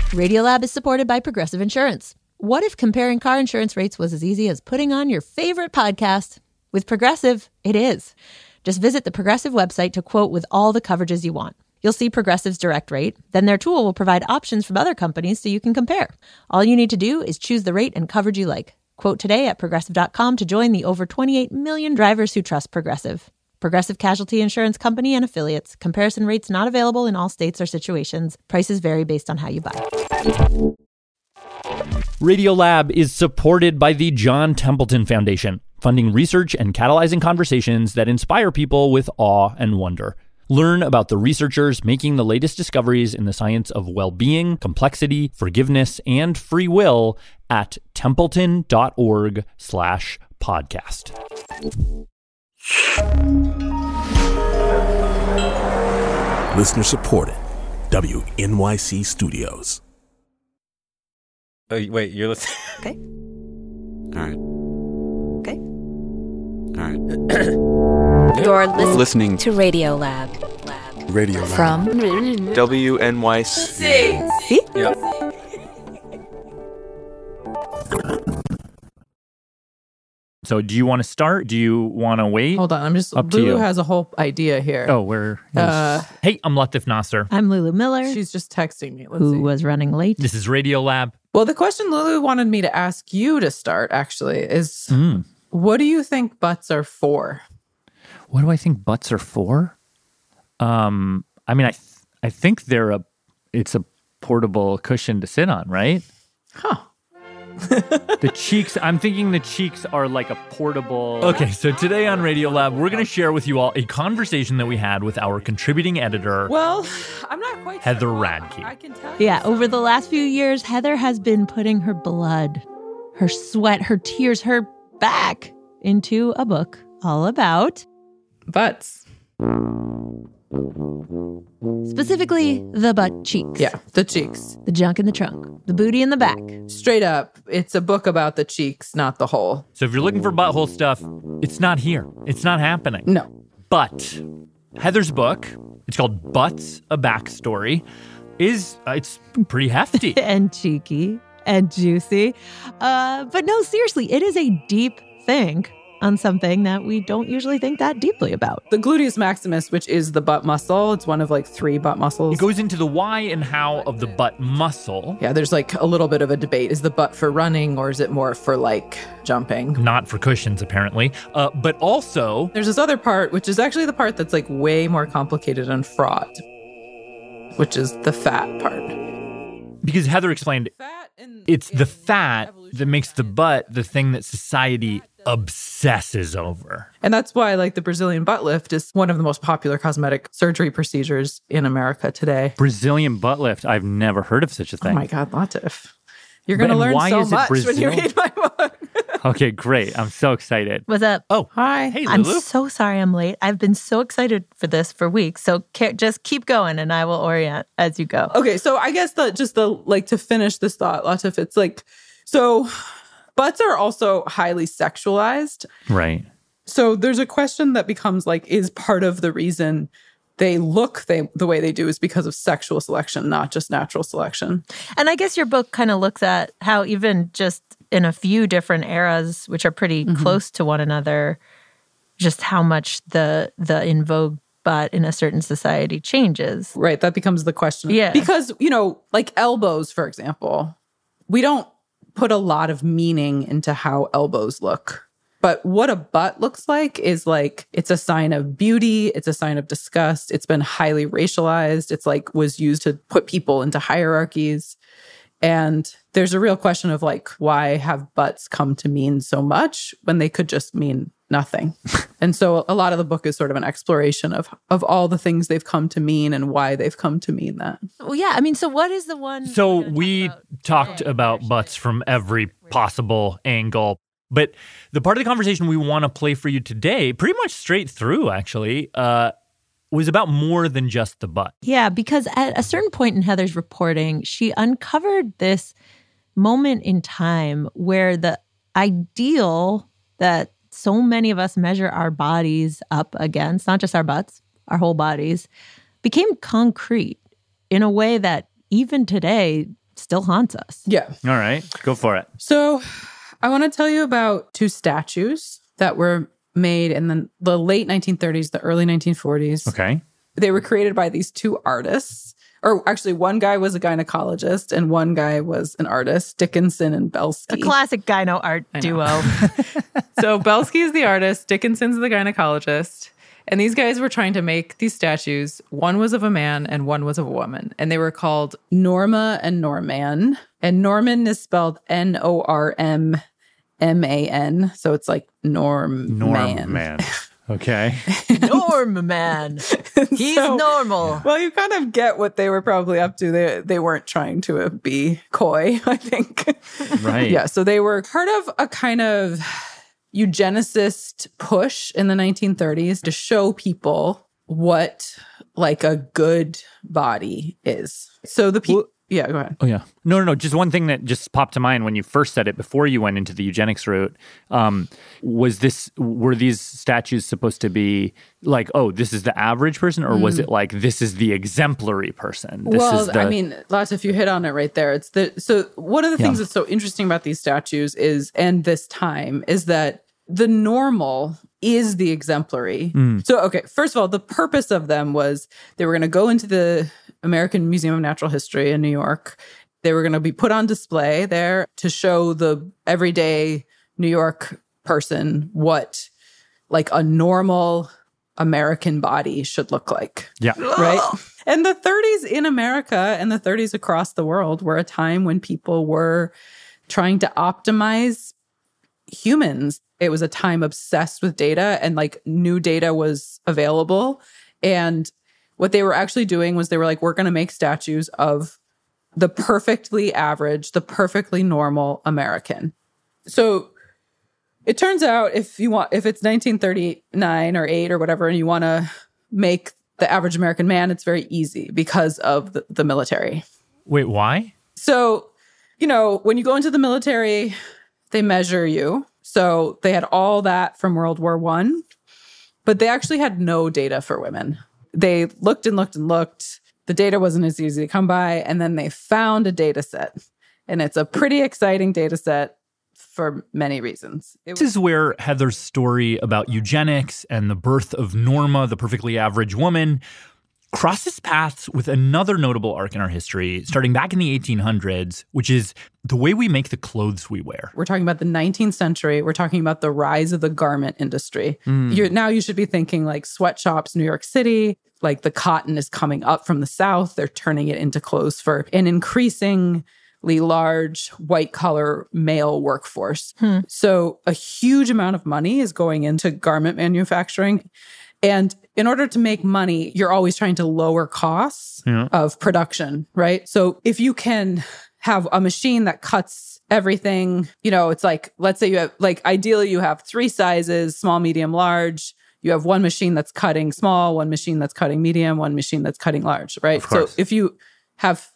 Radiolab is supported by Progressive Insurance. What if comparing car insurance rates was as easy as putting on your favorite podcast? With Progressive, it is. Just visit the Progressive website to quote with all the coverages you want. You'll see Progressive's direct rate. Then their tool will provide options from other companies so you can compare. All you need to do is choose the rate and coverage you like. Quote today at Progressive.com to join the over 28 million drivers who trust Progressive. Progressive Casualty Insurance Company and Affiliates. Comparison rates not available in all states or situations. Prices vary based on how you buy. Radiolab is supported by the John Templeton Foundation, funding research and catalyzing conversations that inspire people with awe and wonder. Learn about the researchers making the latest discoveries in the science of well-being, complexity, forgiveness, and free will at templeton.org/podcast. Listener supported. WNYC Studios. Oh, wait, you're listening? Okay. All right. Okay. All right. You're Listening to Radiolab. Radio Lab. From WNYC. See? Yep. So do you want to start? Do you want to wait? Hold on, I'm just. Up to Lulu you. has a whole idea here. Oh, where? Hey, I'm Latif Nasser. I'm Lulu Miller, She's just texting me. Let's who see. was running late. This is Radiolab. Well, the question Lulu wanted me to ask you to start actually is, what do you think butts are for? What do I think butts are for? I mean, I think it's a portable cushion to sit on, right? Huh. The cheeks, I'm thinking the cheeks are like a portable. Okay, so today on Radiolab, we're going to share with you all a conversation that we had with our contributing editor. Well, I'm not quite Heather sure. Radke. I can tell you. Yeah, over the last few years, Heather has been putting her blood, her sweat, her tears, her back into a book all about, Butts. specifically, the butt cheeks. Yeah, the cheeks. The junk in the trunk, the booty in the back. Straight up, it's a book about the cheeks, not the hole. So if you're looking for butthole stuff, it's not here. It's not happening. No. But Heather's book, it's called Butts, A Backstory, it's pretty hefty. And cheeky and juicy. But no, seriously, it is a deep think on something that we don't usually think that deeply about. The gluteus maximus, which is the butt muscle, it's one of like 3 butt muscles. It goes into the why and how of the butt muscle. Yeah, there's like a little bit of a debate. Is the butt for running or is it more for like jumping? Not for cushions, apparently. But also, There's this other part, which is actually the part that's like way more complicated and fraught, which is the fat part. because Heather explained, it's the fat that makes the butt the thing that society obsesses over. And that's why, like, the Brazilian butt lift is one of the most popular cosmetic surgery procedures in America today. Brazilian butt lift? I've never heard of such a thing. Oh my God, Latif. You're going to learn so much when you read my book. Okay, great. I'm so excited. What's up? Oh, hi. Hey, I'm Lulu. so sorry I'm late. I've been so excited for this for weeks. So just keep going and I will orient as you go. Okay, so I guess to finish this thought, Latif, it's like, so butts are also highly sexualized. Right. So there's a question that becomes like, is part of the reason they look the way they do is because of sexual selection, not just natural selection. And I guess your book kind of looks at how even just in a few different eras, which are pretty close to one another, just how much the in vogue butt in a certain society changes. Right, that becomes the question. Yeah. Because, like elbows, for example, we don't put a lot of meaning into how elbows look. But what a butt looks like is like, it's a sign of beauty. It's a sign of disgust. It's been highly racialized. It's like was used to put people into hierarchies. And there's a real question of like, why have butts come to mean so much when they could just mean nothing? And so a lot of the book is sort of an exploration of all the things they've come to mean and why they've come to mean that. Well, yeah. I mean, so what is the one? So we talked about butts from every possible angle. But the part of the conversation we want to play for you today, pretty much straight through, actually, was about more than just the butt. Yeah, because at a certain point in Heather's reporting, she uncovered this moment in time where the ideal that so many of us measure our bodies up against, not just our butts, our whole bodies, became concrete in a way that even today still haunts us. Yeah. All right, go for it. So I want to tell you about two statues that were made in the late 1930s, the early 1940s. Okay. They were created by these two artists. Or actually, one guy was a gynecologist and one guy was an artist, Dickinson and Belsky. A classic gyno art duo. So Belsky is the artist, Dickinson's the gynecologist. And these guys were trying to make these statues. One was of a man and one was of a woman. And they were called Norma and Norman. And Norman is spelled Normman. So it's like Norman. Okay. Man. He's normal. Well, you kind of get what they were probably up to. They weren't trying to be coy, I think. Right. Yeah. So they were part of a kind of eugenicist push in the 1930s to show people what like a good body is. So the people... Yeah, go ahead. Oh, yeah. No. Just one thing that just popped to mind when you first said it before you went into the eugenics route, were these statues supposed to be like, oh, this is the average person? Or was it like, this is the exemplary person? I mean, lots of you hit on it right there. So one of the things that's so interesting about these statues is, and this time, is that the normal is the exemplary. So, okay, first of all, the purpose of them was they were going to go into the American Museum of Natural History in New York. They were going to be put on display there to show the everyday New York person what like a normal American body should look like. Yeah. Right? And the 30s in America and the 30s across the world were a time when people were trying to optimize humans. It was a time obsessed with data and like new data was available. And what they were actually doing was they were like, we're going to make statues of the perfectly average, the perfectly normal American. So it turns out if it's 1939 or 8 or whatever, and you want to make the average American man, it's very easy because of the military. Wait, why? So, when you go into the military, they measure you. So they had all that from World War I, but they actually had no data for women. They looked and looked and looked. The data wasn't as easy to come by. And then they found a data set. And it's a pretty exciting data set for many reasons. This is where Heather's story about eugenics and the birth of Norma, the perfectly average woman, crosses paths with another notable arc in our history, starting back in the 1800s, which is the way we make the clothes we wear. We're talking about the 19th century. We're talking about the rise of the garment industry. Now you should be thinking like sweatshops, New York City, like the cotton is coming up from the South. They're turning it into clothes for an increasingly large white-collar male workforce. So a huge amount of money is going into garment manufacturing. And in order to make money, you're always trying to lower costs of production, right? So if you can have a machine that cuts everything, it's like, let's say you have, like, ideally you have 3 sizes, small, medium, large. You have one machine that's cutting small, one machine that's cutting medium, one machine that's cutting large, right? So if you have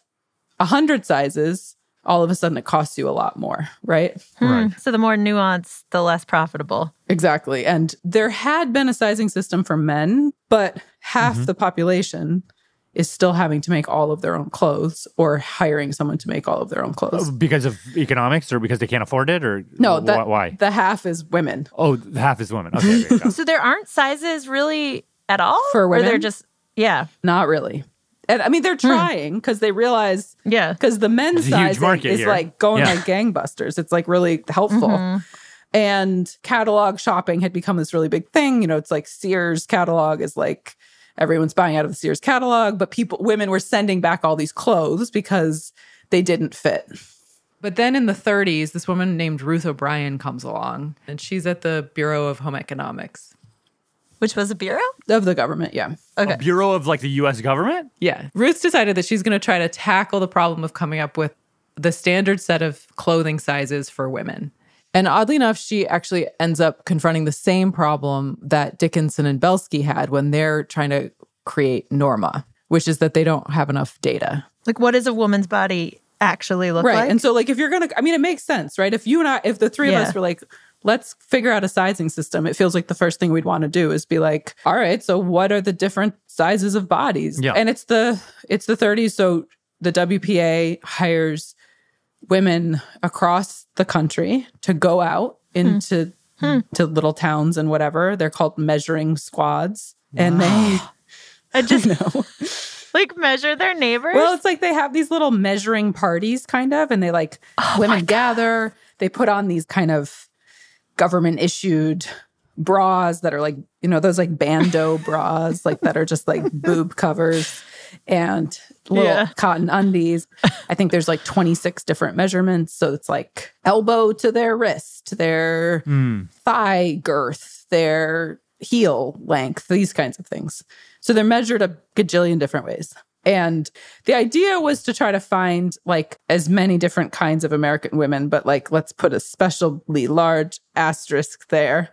100 sizes, all of a sudden it costs you a lot more, right? Right. So the more nuanced, the less profitable. Exactly. And there had been a sizing system for men, but half the population is still having to make all of their own clothes or hiring someone to make all of their own clothes. Because of economics or because they can't afford it? Or no, why? The half is women. Oh, the half is women. Okay, there you go. So there aren't sizes really at all? For women? Or they're just, Not really. And I mean, they're trying because they realize, because the men's size is here. like going like gangbusters. It's like really helpful. And catalog shopping had become this really big thing. It's like Sears catalog is like everyone's buying out of the Sears catalog, but women were sending back all these clothes because they didn't fit. But then in the 30s, this woman named Ruth O'Brien comes along, and she's at the Bureau of Home Economics. Which was a bureau? Of the government, yeah. Okay. A bureau of like the U.S. government? Yeah. Ruth's decided that she's going to try to tackle the problem of coming up with the standard set of clothing sizes for women. And oddly enough, she actually ends up confronting the same problem that Dickinson and Belsky had when they're trying to create Norma, which is that they don't have enough data. Like, what does a woman's body actually look like? Right. And so, like, if you're going to, it makes sense, right? If the three of us were like, let's figure out a sizing system, it feels like the first thing we'd want to do is be like, all right, so what are the different sizes of bodies? Yeah. And it's the 30s, so the WPA hires women across the country to go out into to little towns and whatever. They're called measuring squads. And they, I just know. like measure their neighbors. Well, it's like they have these little measuring parties kind of, and they like women gather. They put on these kind of government issued bras that are like, you know, those like bandeau bras, like that are just like boob covers and little cotton undies. I think there's like 26 different measurements. So it's like elbow to their wrist, their thigh girth, their heel length, these kinds of things. So they're measured a gajillion different ways. And the idea was to try to find like as many different kinds of American women, but like, let's put a specially large asterisk there.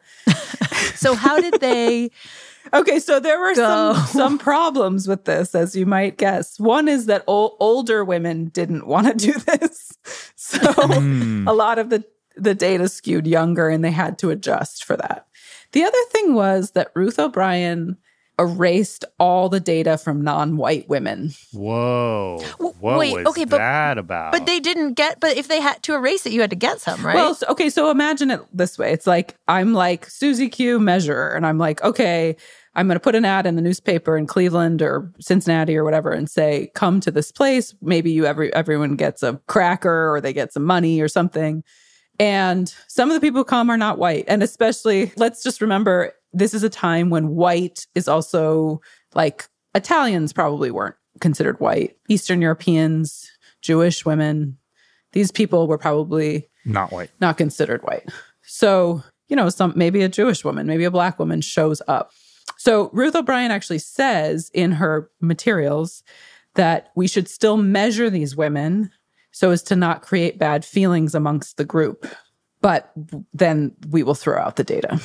So how did they... Okay, so there were some problems with this, as you might guess. One is that older women didn't want to do this. So a lot of the data skewed younger, and they had to adjust for that. The other thing was that Ruth O'Brien erased all the data from non-white women. Whoa. What was that about? But they didn't get, but if they had to erase it, you had to get some, right? Well, so imagine it this way. It's like, I'm like Susie Q measurer, and I'm like, okay, I'm going to put an ad in the newspaper in Cleveland or Cincinnati or whatever and say, come to this place. Maybe everyone gets a cracker or they get some money or something. And some of the people who come are not white. And especially, let's just remember, this is a time when white is also like Italians probably weren't considered white. Eastern Europeans, Jewish women, these people were probably not white, not considered white. So, you know, maybe a Jewish woman, maybe a Black woman shows up. So Ruth O'Brien actually says in her materials that we should still measure these women so as to not create bad feelings amongst the group. But then we will throw out the data.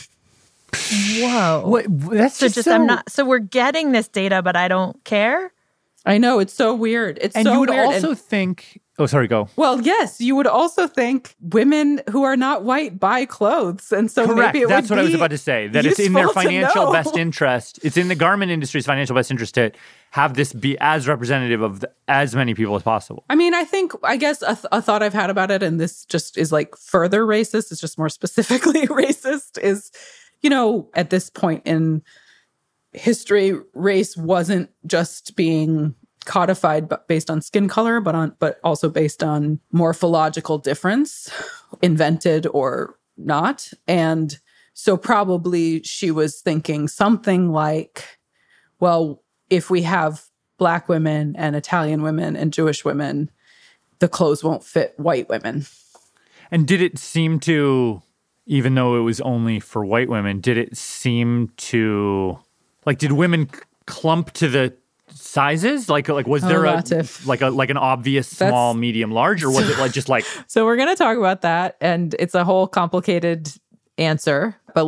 Whoa. That's just so we're getting this data, but I don't care? I know, it's so weird. It's and so you would weird. also think... Oh, sorry, go. Well, yes, you would also think women who are not white buy clothes. And so correct. Maybe That's what I was about to say. That it's in their financial best interest. It's in the garment industry's financial best interest to have this be as representative of as many people as possible. I mean, I guess a thought I've had about it, and this just is like further racist, it's just more specifically racist, is, you know, at this point in history, race wasn't just being codified based on skin color, but also based on morphological difference, invented or not. And so probably she was thinking something like, well, if we have Black women and Italian women and Jewish women, the clothes won't fit white women. And did it seem to, even though it was only for white women, did it seem to, like, did women clump to the sizes? Like was there an obvious small, medium, large, or was it like just like... So we're going to talk about that, and it's a whole complicated answer. But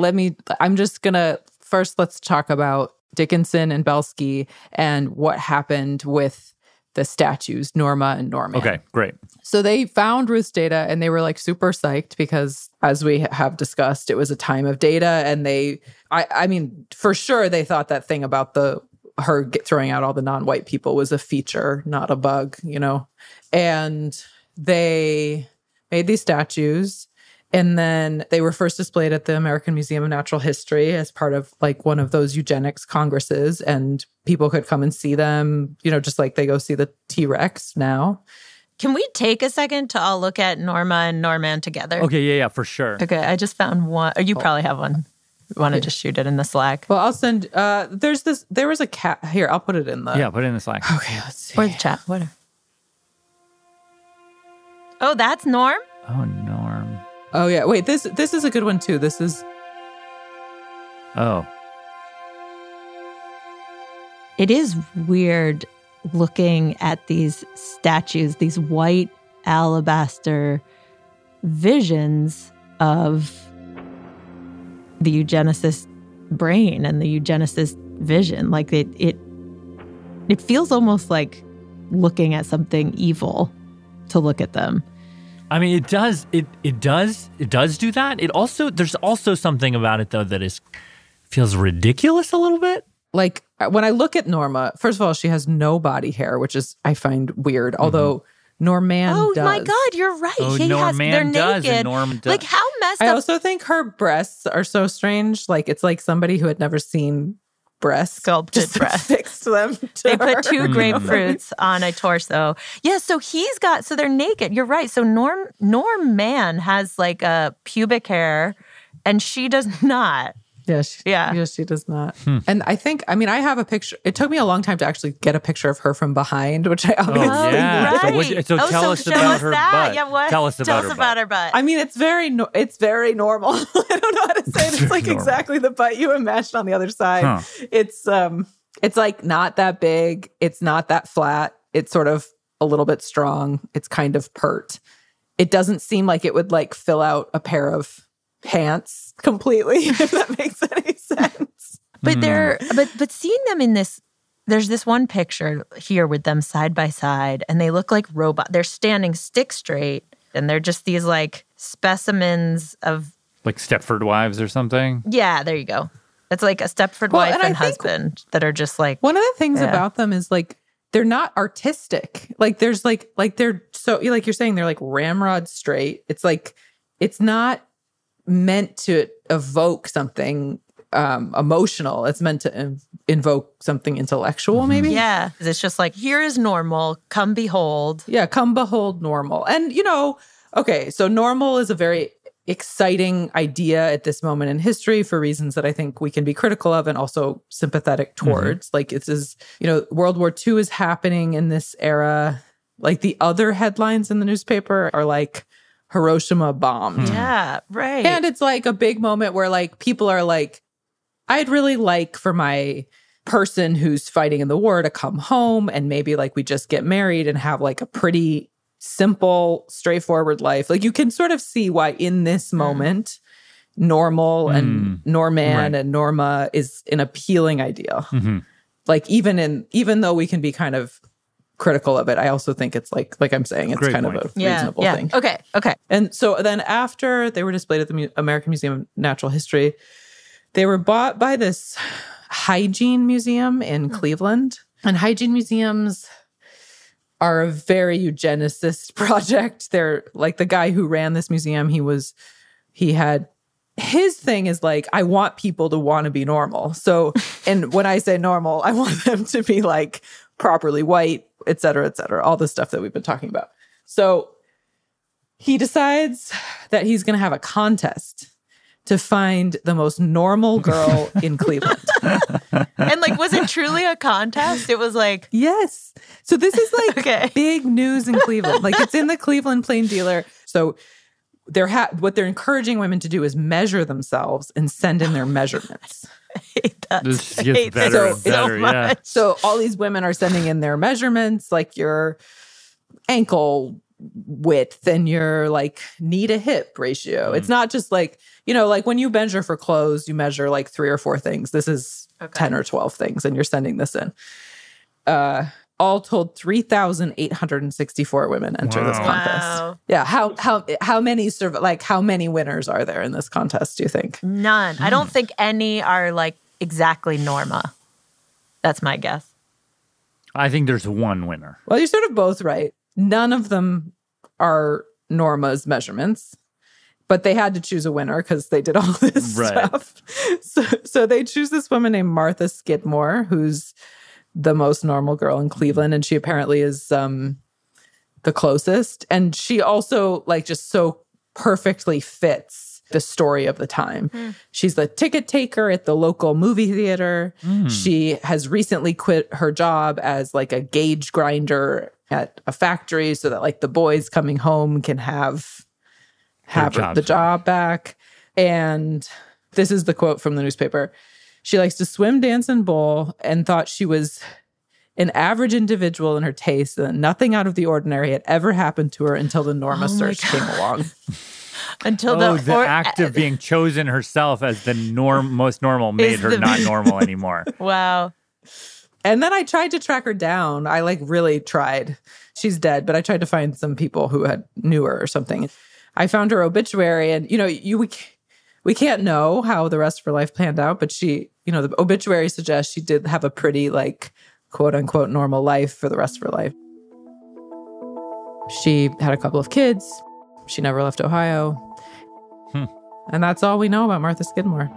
let's talk about Dickinson and Belsky and what happened with the statues, Norma and Norman. Okay, great. So they found Ruth's data, and they were like super psyched because, as we have discussed, it was a time of data, and I mean, for sure they thought that thing about her throwing out all the non-white people was a feature, not a bug, you know? And they made these statues, and then they were first displayed at the American Museum of Natural History as part of like one of those eugenics congresses, and people could come and see them, you know, just like they go see the T-Rex now. Can we take a second to all look at Norma and Norman together? Okay, yeah, for sure. Okay, I just found one. You probably have one. Want to just shoot it in the Slack? Well, I'll send. There was a cat here. I'll put it in the. Yeah, put it in the Slack. Okay, let's see. Or the chat. Whatever. Oh, that's Norm. Oh, Norm. Oh yeah. Wait. This is a good one too. This is. Oh. It is weird looking at these statues, these white alabaster visions of the eugenicist brain and the eugenicist vision. Like it feels almost like looking at something evil to look at them. I mean, it does do that. There's also something about it though that feels ridiculous a little bit. Like when I look at Norma, first of all, she has no body hair, which is I find weird. Although Norman does. My God, you're right. Oh, They're Norman does, naked. and Norm does. Like how messed I up. also think her breasts are so strange. Like it's like somebody who had never seen breasts Sculpted just breasts. fixed them. To They put two her. grapefruits on a torso. Yeah, so so they're naked. You're right. So Norm Man has like a pubic hair and she does not. Yeah, Yeah. she does not. And I have a picture. It took me a long time to actually get a picture of her from behind, which I obviously yeah. Right. So tell us show about us her that. butt. Yeah, what? Tell us about her butt. I mean, it's very normal. I don't know how to say it. It's like normal. exactly the butt you imagined on the other side. Huh. It's like not that big. It's not that flat. It's sort of a little bit strong. It's kind of pert. It doesn't seem like it would like fill out a pair of pants completely, if that makes any sense. But but seeing them in this, there's this one picture here with them side by side, and they look like robots. They're standing stick straight, and they're just these like specimens of Like Stepford Wives or something? yeah. There you go. It's like a Stepford Well, wife and I and think husband that are just like One of the things Yeah. about them is like they're not artistic. Like there's like they're so like you're saying they're like ramrod straight. It's like it's not meant to evoke something emotional. It's meant to invoke something intellectual, maybe. yeah. It's just like here is normal. Come behold. Yeah, come behold normal. And okay, so normal is a very exciting idea at this moment in history for reasons that I think we can be critical of and also sympathetic towards. Like it is, World War II is happening in this era. Like the other headlines in the newspaper are like Hiroshima bombed. Yeah, right. And it's like a big moment where like people are like, I'd really like for my person who's fighting in the war to come home and maybe like we just get married and have like a pretty simple, straightforward life. Like you can sort of see why in this moment, normal and Norman and Norma is an appealing idea. Like even though we can be kind of critical of it, I also think it's like I'm saying, it's Great kind point. of a reasonable thing. Okay. And so then after they were displayed at the American Museum of Natural History, they were bought by this hygiene museum in Cleveland. And hygiene museums are a very eugenicist project. They're like the guy who ran this museum, his thing is like, I want people to want to be normal. So, and when I say normal, I want them to be like properly white, et cetera, all the stuff that we've been talking about. So he decides that he's going to have a contest to find the most normal girl in Cleveland. And like, was it truly a contest? It was like, Yes. So this is like Okay. big news in Cleveland. Like it's in the Cleveland Plain Dealer. So what they're encouraging women to do is measure themselves and send in their measurements. I hate that. This I gets hate better this and so better, yeah. much. So all these women are sending in their measurements, like your ankle width and your like knee to hip ratio. It's not just like, like when you measure for clothes, you measure like 3 or 4 things. This is 10 or 12 things, and you're sending this in. All told, 3,864 women enter this Wow. contest. Wow. Yeah. How many how many winners are there in this contest, do you think? None. I don't think any are like exactly Norma. That's my guess. I think there's one winner. Well, you're sort of both right. None of them are Norma's measurements, but they had to choose a winner because they did all this Right. stuff. So they choose this woman named Martha Skidmore, who's the most normal girl in Cleveland, and she apparently is the closest. And she also like just so perfectly fits the story of the time. She's the ticket taker at the local movie theater. She has recently quit her job as like a gauge grinder at a factory so that like the boys coming home can have the job back. And this is the quote from the newspaper. She likes to swim, dance, and bowl, and thought she was an average individual in her taste, and that nothing out of the ordinary had ever happened to her until the Norma search came along. Until the act of being chosen herself as the most normal made her not normal anymore. Wow. And then I tried to track her down. I like really tried. She's dead, but I tried to find some people who knew her or something. I found her obituary, and we We can't know how the rest of her life planned out, but she, the obituary suggests she did have a pretty, like, quote unquote, normal life for the rest of her life. She had a couple of kids. She never left Ohio. And that's all we know about Martha Skidmore.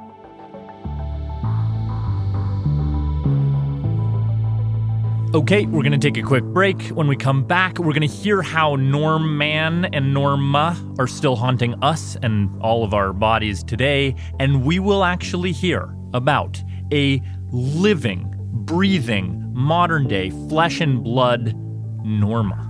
Okay, we're going to take a quick break. When we come back, we're going to hear how Norman and Norma are still haunting us and all of our bodies today. And we will actually hear about a living, breathing, modern-day, flesh and blood Norma.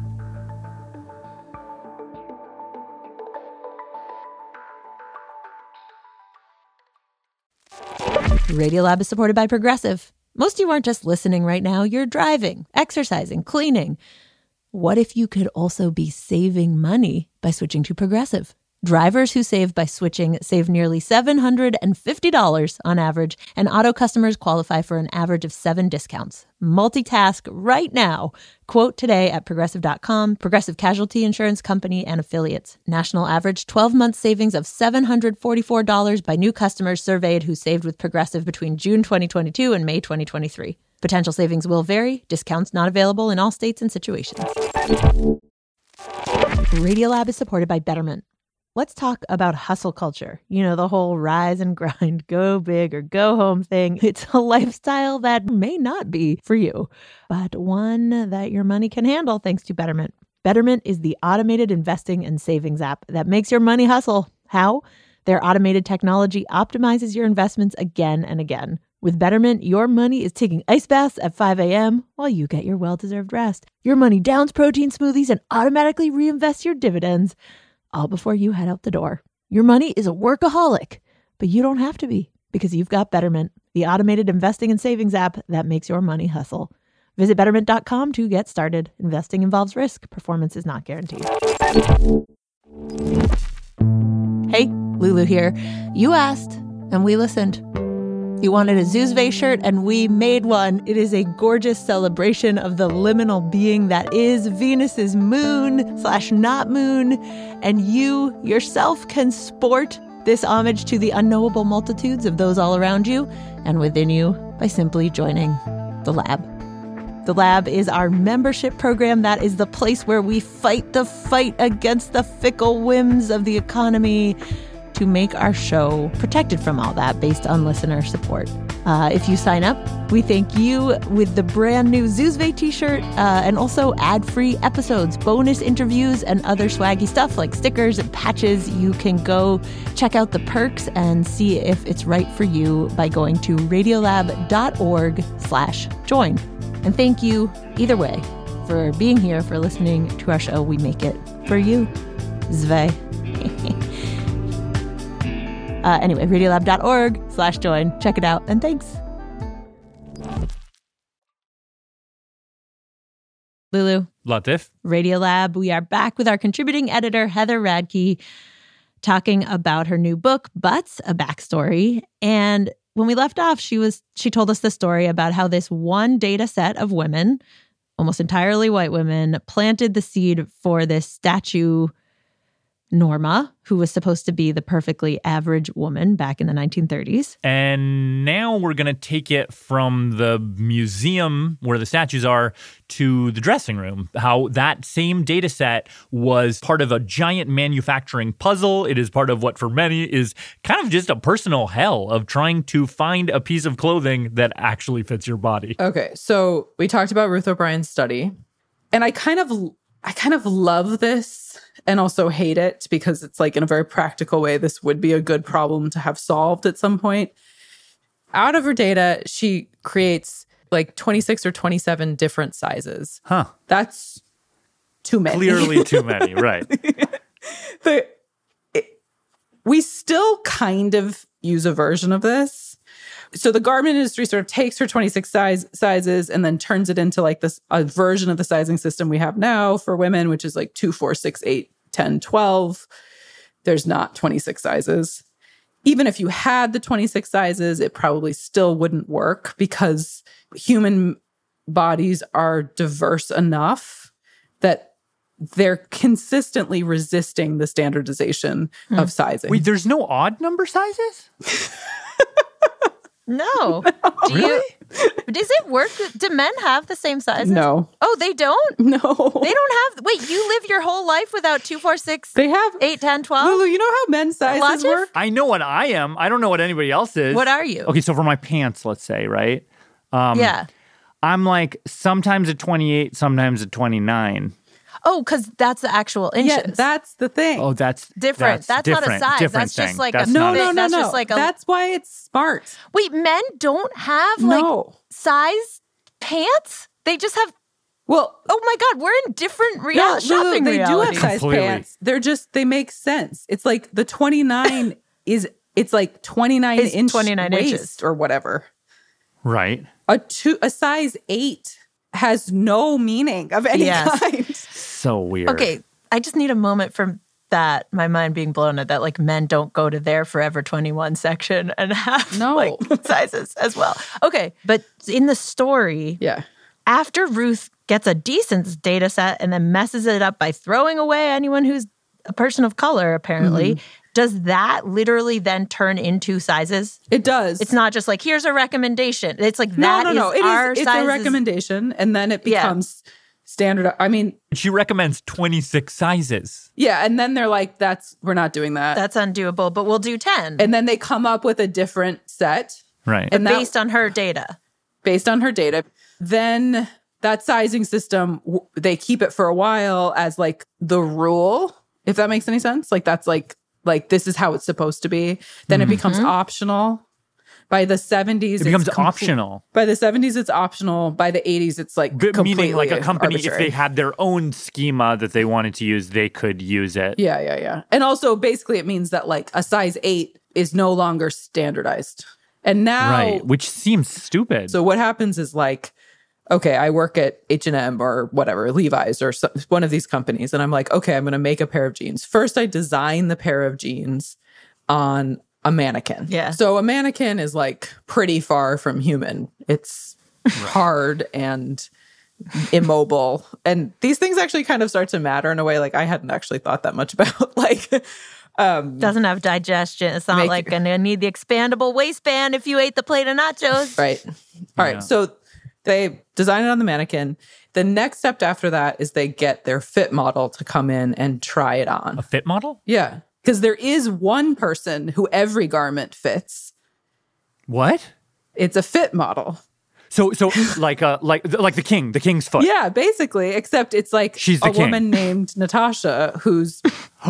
Radiolab is supported by Progressive. Most of you aren't just listening right now. You're driving, exercising, cleaning. What if you could also be saving money by switching to Progressive? Drivers who save by switching save nearly $750 on average, and auto customers qualify for an average of 7 discounts. Multitask right now. Quote today at Progressive.com. Progressive Casualty Insurance Company and Affiliates. National average 12-month savings of $744 by new customers surveyed who saved with Progressive between June 2022 and May 2023. Potential savings will vary. Discounts not available in all states and situations. Radiolab is supported by Betterment. Let's talk about hustle culture. The whole rise and grind, go big or go home thing. It's a lifestyle that may not be for you, but one that your money can handle thanks to Betterment. Betterment is the automated investing and savings app that makes your money hustle. How? Their automated technology optimizes your investments again and again. With Betterment, your money is taking ice baths at 5 a.m. while you get your well-deserved rest. Your money downs protein smoothies and automatically reinvests your dividends, all before you head out the door. Your money is a workaholic, but you don't have to be because you've got Betterment, the automated investing and savings app that makes your money hustle. Visit Betterment.com to get started. Investing involves risk. Performance is not guaranteed. Hey, Lulu here. You asked, and we listened. You wanted a Zuzve shirt, and we made one. It is a gorgeous celebration of the liminal being that is Venus's moon/not moon, and you yourself can sport this homage to the unknowable multitudes of those all around you and within you by simply joining the Lab. The Lab is our membership program that is the place where we fight the fight against the fickle whims of the economy to make our show protected from all that based on listener support. If you sign up, we thank you with the brand new Zuzve t-shirt and also ad-free episodes, bonus interviews, and other swaggy stuff like stickers and patches. You can go check out the perks and see if it's right for you by going to radiolab.org/join. And thank you either way for being here, for listening to our show. We make it for you. Zve. Anyway, radiolab.org/join. Check it out, and thanks. Lulu. Latif. Radiolab. We are back with our contributing editor, Heather Radke, talking about her new book, Butts, A Backstory. And when we left off, she told us the story about how this one data set of women, almost entirely white women, planted the seed for this statue Norma, who was supposed to be the perfectly average woman back in the 1930s. And now we're going to take it from the museum where the statues are to the dressing room. How that same data set was part of a giant manufacturing puzzle. It is part of what for many is kind of just a personal hell of trying to find a piece of clothing that actually fits your body. Okay, so we talked about Ruth O'Brien's study, and I kind of love this and also hate it because it's like in a very practical way, this would be a good problem to have solved at some point. Out of her data, she creates like 26 or 27 different sizes. Huh. That's too many. Clearly too many, right. We still kind of use a version of this. So the garment industry sort of takes her 26 sizes and then turns it into like a version of the sizing system we have now for women, which is like 2, 4, 6, 8, 10, 12. There's not 26 sizes. Even if you had the 26 sizes, it probably still wouldn't work because human bodies are diverse enough that they're consistently resisting the standardization of sizing. Wait, there's no odd number sizes? No. Really? Does it work? Do men have the same sizes? No. Oh, they don't? No. They don't have... Wait, you live your whole life without 2, 4, 6, They have 8, 10, 12? Lulu, you know how men's sizes Logic? work? I know what I am. I don't know what anybody else is. What are you? Okay, so for my pants, let's say, right? Yeah. I'm like sometimes at 28, sometimes at 29. Oh, because that's the actual inches. Yeah, that's the thing. Oh, that's different. That's not a different, size. different That's just thing. like That's a not- no. That's just like a... That's why it's smart. Wait, men don't have like No. size pants? They just have... Well, Oh my God, we're in different no, shopping they do have realities. size Completely. pants. They make sense. It's like the 29 it's like 29 It's inch 29 waist inches. or whatever. right. A size 8 has no meaning of any Yes. kind. So weird. Okay, I just need a moment from that, my mind being blown at that, like men don't go to their Forever 21 section and have No. like sizes as well. Okay, but in the story, Yeah. after Ruth gets a decent data set and then messes it up by throwing away anyone who's a person of color, apparently, does that literally then turn into sizes? It does. It's not just like, here's a recommendation. It's like, no. that It our is. It's sizes. a recommendation, and then it Yeah. becomes standard. I mean, She recommends 26 sizes. yeah, and then they're like, we're not doing that. That's undoable, but we'll do 10. And then they come up with a different set Right. and that- based on her data. based on her data. Then that sizing system, they keep it for a while as like the rule, if that makes any sense. Like that's like this is how it's supposed to be. Then it becomes optional. By the 70s, It becomes it's optional. By the 70s, it's optional. By the 80s, it's like Meaning like a company, if arbitrary. they had their own schema that they wanted to use, they could use it. Yeah. And also, basically, it means that like a size 8 is no longer standardized. And now, Right. Which seems stupid. so what happens is like, okay, I work at H&M or whatever, Levi's or one of these companies. And I'm like, okay, I'm going to make a pair of jeans. First, I design the pair of jeans on a mannequin. Yeah. So a mannequin is like pretty far from human. It's hard and immobile. And these things actually kind of start to matter in a way like I hadn't actually thought that much about. Like, Doesn't have digestion. It's not like going to need the expandable waistband if you ate the plate of nachos. right. All right. Yeah. So they design it on the mannequin. The next step after that is they get their fit model to come in and try it on. A fit model? Yeah. Because there is one person who every garment fits. What? It's a fit model. So like the king's foot. Yeah, basically. Except it's like She's the a king. woman named Natasha whose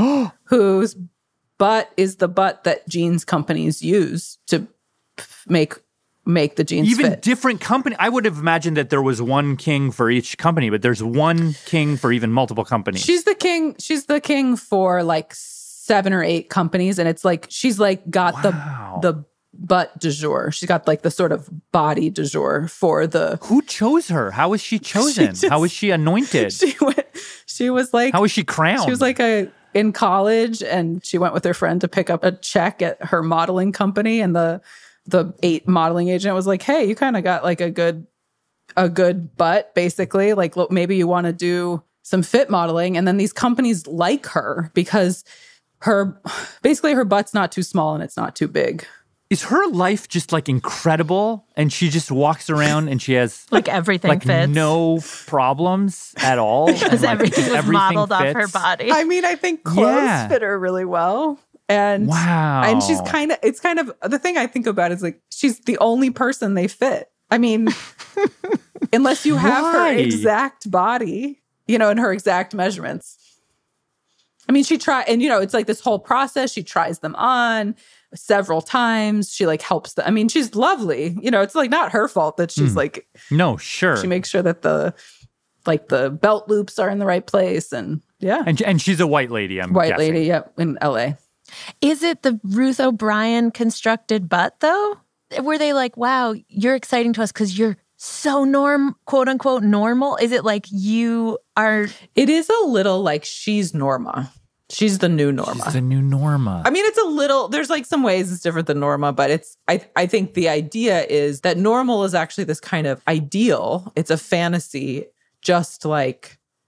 butt is the butt that jeans companies use to make the jeans Even fit. different company. I would have imagined that there was one king for each company, but there's one king for even multiple companies. She's the king. She's the king for like 7 or 8 companies, and it's like she's like got the butt du jour. She's got like the sort of body du jour for the. Who chose her? How was she chosen? How was she anointed? She was like. How was she crowned? She was like in college, and she went with her friend to pick up a check at her modeling company, and the modeling agent was like, "Hey, you kind of got like a good butt, basically. Like, look, maybe you want to do some fit modeling." And then these companies like her because her butt's not too small and it's not too big. Is her life just like incredible and she just walks around and she has Like everything like fits. no problems at all? Because And, like, everything was modeled off fits? her body. I mean, I think clothes Yeah. fit her really well. And Wow. and it's kind of the thing I think about is like she's the only person they fit. I mean, unless you have Why? her exact body, and her exact measurements. I mean, and it's like this whole process. She tries them on several times. She like helps them. I mean, she's lovely. It's like not her fault that she's like, No, sure. she makes sure that the belt loops are in the right place. And yeah. And she's a white lady, I'm White guessing. lady, yep, in LA. Is it the Ruth O'Brien constructed butt, though? Were they like, wow, you're exciting to us because you're so quote unquote normal? Is it like you are? It is a little like she's Norma. She's the new Norma. She's the new Norma. I mean, it's a little, there's like some ways it's different than Norma, but I think the idea is that normal is actually this kind of ideal. It's a fantasy, just like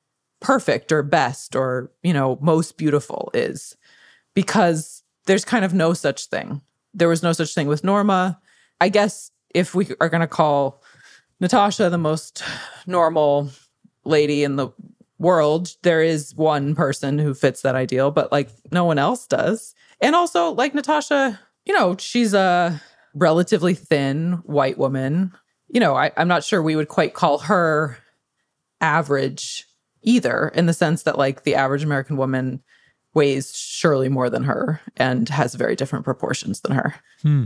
perfect or best or, most beautiful is, because there's kind of no such thing. There was no such thing with Norma. I guess if we are going to call Natasha the most normal lady in the world, there is one person who fits that ideal, but like no one else does. And also like Natasha, she's a relatively thin white woman. I'm not sure we would quite call her average either, in the sense that like the average American woman weighs surely more than her and has very different proportions than her.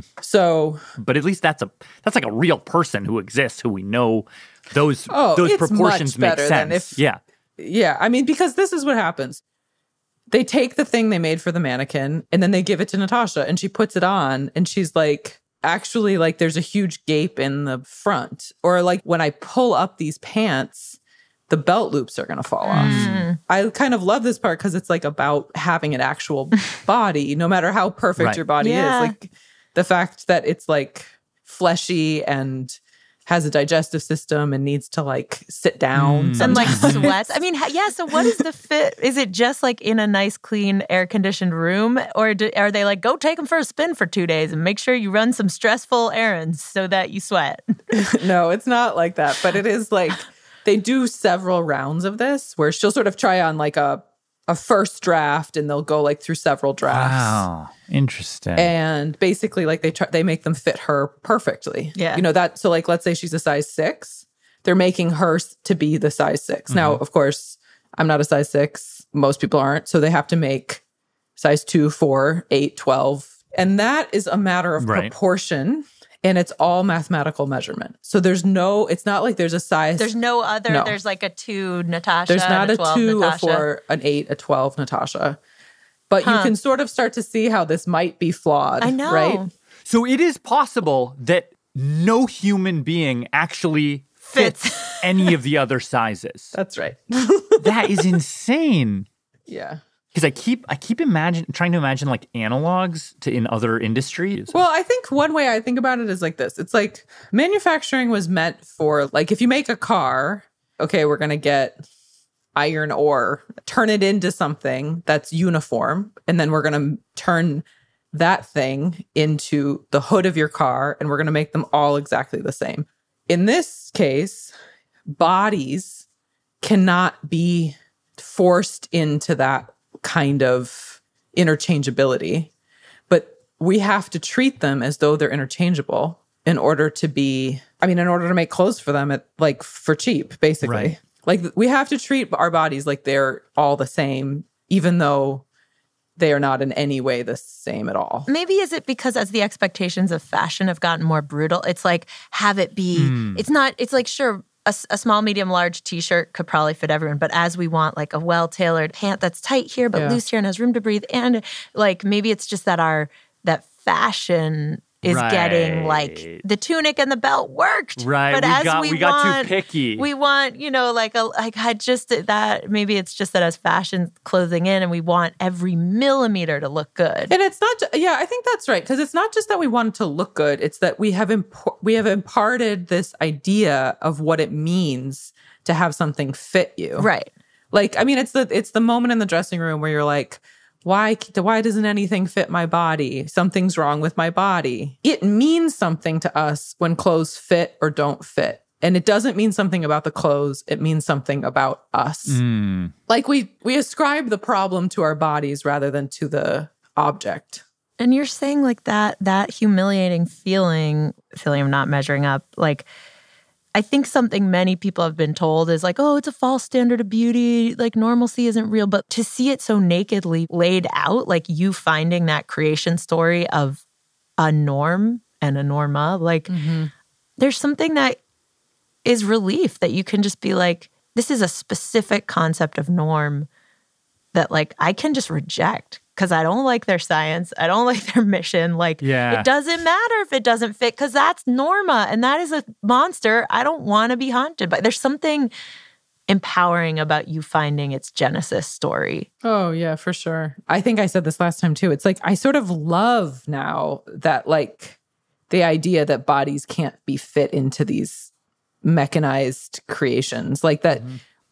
So, but at least that's like a real person who exists, who we know those proportions make sense. Yeah. I mean, because this is what happens. They take the thing they made for the mannequin and then they give it to Natasha and she puts it on and she's like, actually, like there's a huge gape in the front. Or like when I pull up these pants, the belt loops are going to fall off. I kind of love this part because it's like about having an actual body, no matter how perfect your body is. Like the fact that it's like fleshy and has a digestive system and needs to like sit down and like sweats. I mean, so what is the fit? Is it just like in a nice, clean, air-conditioned room? Or are they like, go take them for a spin for 2 days and make sure you run some stressful errands so that you sweat? No, it's not like that. But it is like, they do several rounds of this where she'll sort of try on like a first draft and they'll go like through several drafts. Wow. Interesting. And basically like they make them fit her perfectly. Yeah. So like let's say she's a size 6, they're making her to be the size 6. Now, of course, I'm not a size 6. Most people aren't. So they have to make size 2, 4, 8, 12. And that is a matter of proportion. And it's all mathematical measurement. So it's not like there's a size. There's no other, there's like a 2 Natasha. There's not a 2, Natasha. a 4, an 8, a 12 Natasha. But you can sort of start to see how this might be flawed. I know. Right? So it is possible that no human being actually fits any of the other sizes. That's right. That is insane. Yeah. Because I keep trying to imagine like analogs in other industries. Well, I think one way I think about it is like this. It's like manufacturing was meant for like if you make a car, okay, we're going to get iron ore, turn it into something that's uniform, and then we're going to turn that thing into the hood of your car, and we're going to make them all exactly the same. In this case, bodies cannot be forced into that kind of interchangeability, but we have to treat them as though they're interchangeable in order to make clothes for them for cheap, basically. Right. Like we have to treat our bodies like they're all the same, even though they are not in any way the same at all. Maybe is it because as the expectations of fashion have gotten more brutal, it's like have it be, it's like, sure, a small, medium, large t-shirt could probably fit everyone. But as we want like a well-tailored pant that's tight here, but loose here and has room to breathe. And like, maybe it's just that that fashion is getting like the tunic and the belt worked. Right. But we got too picky. We want, maybe it's just that as fashion clothing in and we want every millimeter to look good. And it's not, I think that's right. Because it's not just that we want it to look good. It's that we have imparted this idea of what it means to have something fit you. Right. Like, I mean, it's the moment in the dressing room where you're like, why doesn't anything fit my body? Something's wrong with my body. It means something to us when clothes fit or don't fit. And it doesn't mean something about the clothes. It means something about us. Like we ascribe the problem to our bodies rather than to the object. And you're saying like that humiliating feeling of not measuring up, like I think something many people have been told is like, oh, it's a false standard of beauty, like normalcy isn't real. But to see it so nakedly laid out, like you finding that creation story of a norm and a norma, like there's something that is relief that you can just be like, this is a specific concept of norm that like I can just reject because I don't like their science. I don't like their mission. Like, it doesn't matter if it doesn't fit because that's Norma and that is a monster I don't want to be haunted by. There's something empowering about you finding its genesis story. Oh, yeah, for sure. I think I said this last time too. It's like I sort of love now that like the idea that bodies can't be fit into these mechanized creations like that.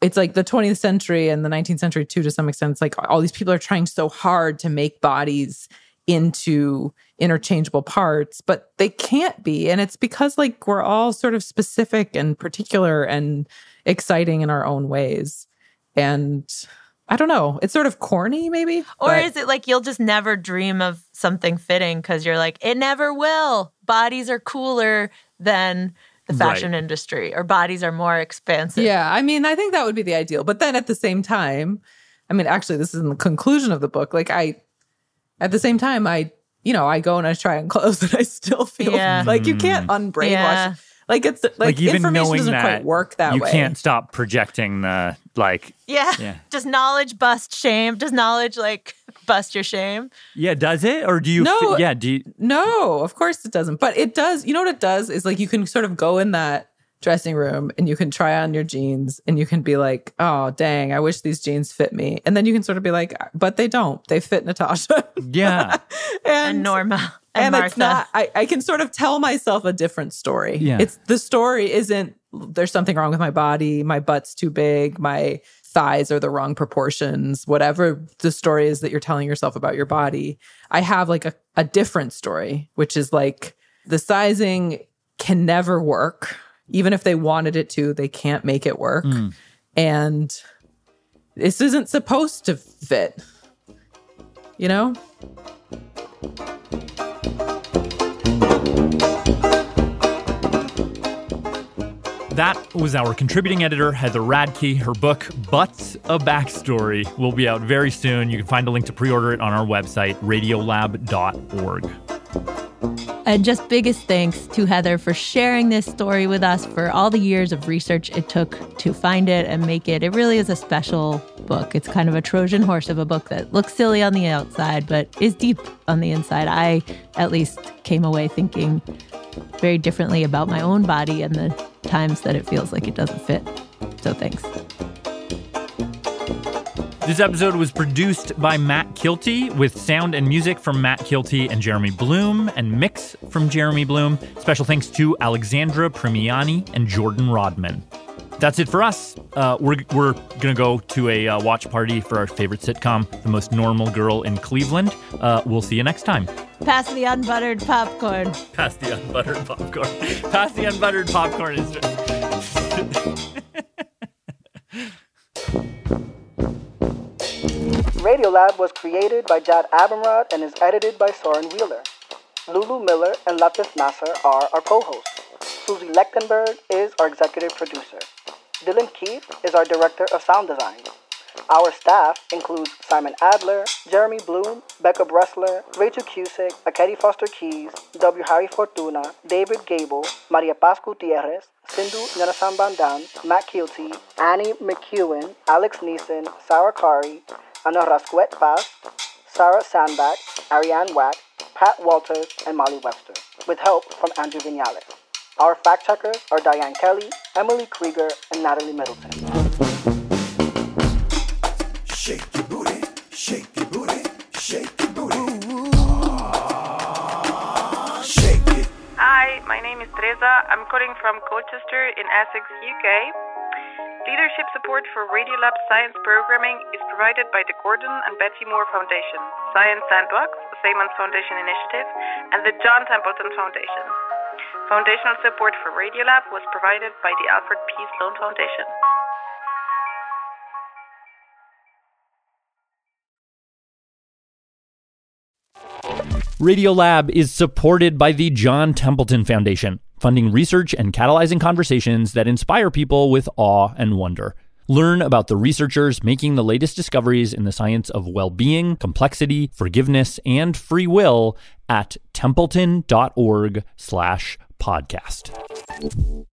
it's like the 20th century and the 19th century too, to some extent. It's like all these people are trying so hard to make bodies into interchangeable parts, but they can't be. And it's because like we're all sort of specific and particular and exciting in our own ways. And I don't know, it's sort of corny maybe. Or is it like you'll just never dream of something fitting because you're like, it never will. Bodies are cooler than the fashion industry, or bodies are more expansive. Yeah, I mean, I think that would be the ideal. But then at the same time, I mean, actually, this is in the conclusion of the book. Like at the same time, I go and I try on clothes and I still feel like you can't unbrainwash. Yeah. Like it's like even information knowing doesn't that quite work that way. You can't stop projecting the like. Yeah. Does knowledge bust shame? Does knowledge like bust your shame? Yeah, does it? Or do you? No. Do you? No, of course it doesn't. But it does. You know what it does is like you can sort of go in that dressing room and you can try on your jeans and you can be like, oh, dang, I wish these jeans fit me. And then you can sort of be like, but they don't. They fit Natasha. Yeah. and Norma. And Martha. It's not, I can sort of tell myself a different story. Yeah. It's the story isn't there's something wrong with my body, my butt's too big, my thighs are the wrong proportions, whatever the story is that you're telling yourself about your body. I have like a different story, which is like the sizing can never work. Even if they wanted it to, they can't make it work. And this isn't supposed to fit, you know? That was our contributing editor, Heather Radke. Her book, Butts, A Backstory, will be out very soon. You can find a link to pre-order it on our website, radiolab.org. And just biggest thanks to Heather for sharing this story with us, for all the years of research it took to find it and make it. It really is a special book. It's kind of a Trojan horse of a book that looks silly on the outside, but is deep on the inside. I, at least, came away thinking very differently about my own body and the times that it feels like it doesn't fit. So thanks. This episode was produced by Matt Kilty with sound and music from Matt Kilty and Jeremy Bloom and mix from Jeremy Bloom. Special thanks to Alexandra Primiani and Jordan Rodman. That's it for us. We're going to go to a watch party for our favorite sitcom, The Most Normal Girl in Cleveland. We'll see you next time. Pass the unbuttered popcorn. Pass the unbuttered popcorn. Pass the unbuttered popcorn. Radiolab was created by Jad Abumrad and is edited by Soren Wheeler. Lulu Miller and Latif Nasser are our co-hosts. Susie Lechtenberg is our executive producer. Dylan Keith is our director of sound design. Our staff includes Simon Adler, Jeremy Bloom, Becca Bressler, Rachel Cusick, Akedi Foster Keys, W. Harry Fortuna, David Gable, Maria Paz Gutierrez, Sindhu Nyanasan Bandan, Matt Kilty, Annie McEwen, Alex Neeson, Sarah Kari, Anna Rasquet Paz, Sarah Sandbach, Ariane Wack, Pat Walters, and Molly Webster, with help from Andrew Vinales. Our fact-checkers are Diane Kelly, Emily Krieger, and Natalie Middleton. Shake your booty, shake your booty, shake your booty. Shake it. Hi, my name is Teresa. I'm calling from Colchester in Essex, UK. Leadership support for Radiolab Science Programming is provided by the Gordon and Betty Moore Foundation, Science Sandbox, the Simons Foundation Initiative, and the John Templeton Foundation. Foundational support for Radiolab was provided by the Alfred P. Sloan Foundation. Radiolab is supported by the John Templeton Foundation, funding research and catalyzing conversations that inspire people with awe and wonder. Learn about the researchers making the latest discoveries in the science of well-being, complexity, forgiveness, and free will at templeton.org/podcast.